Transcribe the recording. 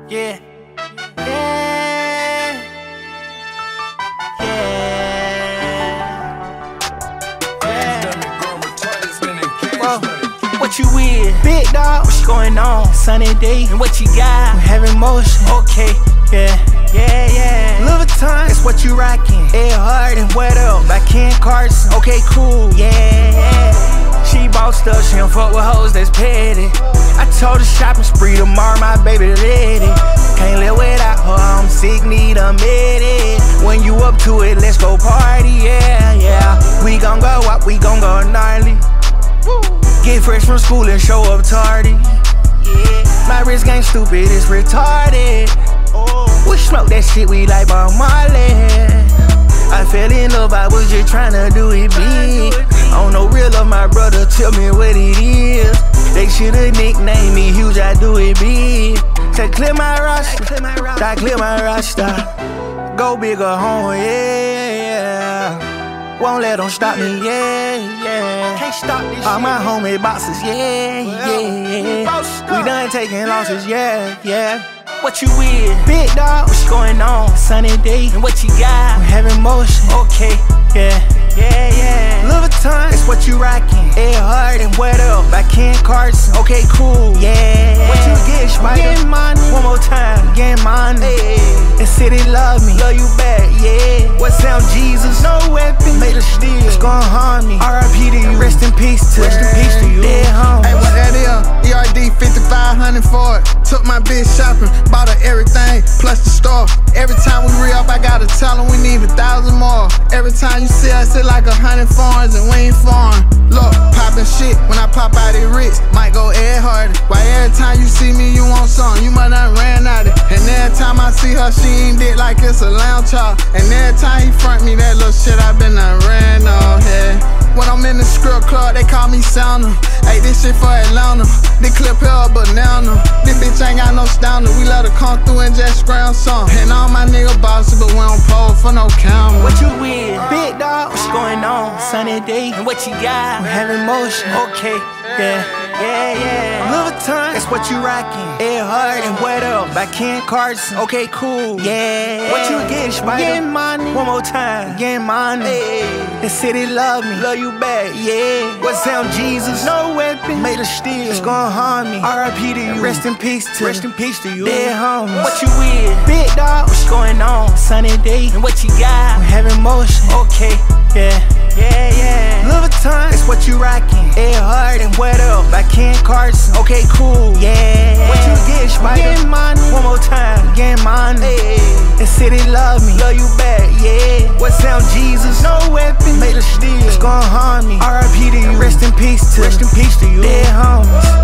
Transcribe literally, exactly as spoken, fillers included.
Yeah. Yeah. Yeah. Yeah. Whoa. What you with? Big dog. What's going on? Sunny day. And what you got? I'm having motion. Okay. Yeah. Yeah, yeah. Louboutin, it's what you rockin'. Ed Hart and what up? By Ken Carson. Okay, cool. Yeah, yeah. She bossed up, she don't fuck with hoes that's petty. I told her shopping spree tomorrow, my baby lady. Can't live without her, I'm sick, need a medic. When you up to it, let's go party, yeah, yeah. We gon' go up, we gon' go gnarly. Get fresh from school and show up tardy. Yeah, my wrist game stupid, it's retarded. We smoke that shit, we like Bob Marley. I fell in love, I was just tryna do it big. I don't know real love, my brother, tell me what it is. They should've nicknamed me huge, I do it big. Say clear my roster, I clear my roster. Go big or home, yeah. Won't let them stop me, yeah, yeah. Can't stop this all shit. My homie bosses, yeah, yeah. We done taking losses, yeah, yeah. What you with? Big dog, what's going on? Sunny day, and what you got? I'm having motion. Okay, yeah, yeah, yeah. Louboutin, it's what you rockin'. Ed Hart and what up? By Ken Carson. Okay, cool, yeah. What you get, Spider? Getting money. One more time, getting money. Hey. The city love me, love you back, yeah. What sound Jesus? No weapon, made of steel. It's gon' harm me. R I P to you. Rest in peace to. Rest in peace to you. Dead home. Hey, what that is? E R D fifty-five hundred for it. Took my bitch shopping, bought her everything, plus the store. Every time we re-up, I gotta tell them we need a thousand more. Every time you see us, it's like a hundred foreigns and we ain't foreign. Look, poppin' shit, when I pop out it rich, might go Ed Hardy. Why every time you see me, you want something, you might not ran out it. And every time I see her, she ain't dick like it's a lounge child. And every time he front me that little shit, I been done ran on, yeah. When I'm in the script club, they call me Sounder. Hey, this shit for Atlanta. This clip here a banana. This bitch ain't got no stounder. We let her come through and just ground some. And all my nigga bosses, but we don't pose for no camera. What you with? Big dog, what's going on? Sunny day, and what you got? I'm having motion. Okay, yeah, yeah, yeah. Louboutin, that's what you rockin'. Ed Hart and what up? By Ken Carson. Okay, cool, yeah. What you get, Spider? Getting money. One more time, getting money. Hey. The city love me, love you back, yeah. What sound Jesus? No weapon, made of steel. It's gon' harm me. R I P to you. Rest in peace to. Rest in peace to you. Dead homies. What you with? Big dog, what's going on? Sunny day, and what you got? I'm having motion. Okay, yeah, yeah, yeah. Louboutin, it's what you rockin'. Ed Hart and what up? By Ken Carson. Okay, cool, yeah. What you get, Spider? Getting money. One more time, getting money. Hey. The city love me, love you back, yeah. What sound Jesus? No weapon, made of steel. It's gon' harm me. R I P to you. Rest in peace to. Rest in peace to you. Dead homies.